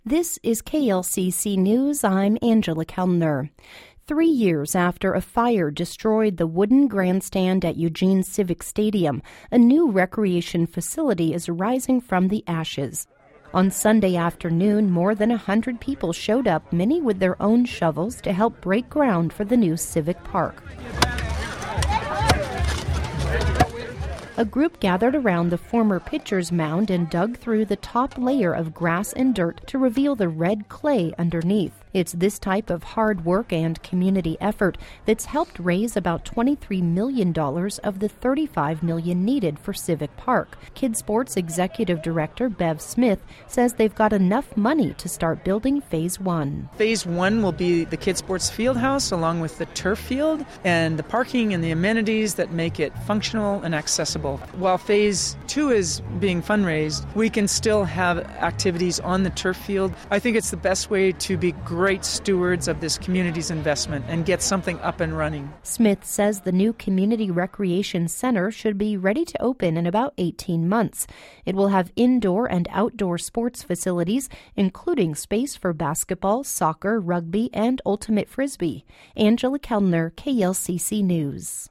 This is KLCC News. I'm Angela Kellner. 3 years after a fire destroyed the wooden grandstand at Eugene Civic Stadium, a new recreation facility is rising from the ashes. On Sunday afternoon, more than 100 people showed up, many with their own shovels, to help break ground for the new civic park. A group gathered around the former pitcher's mound and dug through the top layer of grass and dirt to reveal the red clay underneath. It's this type of hard work and community effort that's helped raise about $23 million of the $35 million needed for Civic Park. Kids Sports Executive Director Bev Smith says they've got enough money to start building Phase 1. Phase 1 will be the Kids Sports Fieldhouse along with the turf field and the parking and the amenities that make it functional and accessible. While Phase 2 is being fundraised, we can still have activities on the turf field. I think it's the best way to be great stewards of this community's investment and get something up and running. Smith says the new Community Recreation Center should be ready to open in about 18 months. It will have indoor and outdoor sports facilities, including space for basketball, soccer, rugby, and ultimate frisbee. Angela Kellner, KLCC News.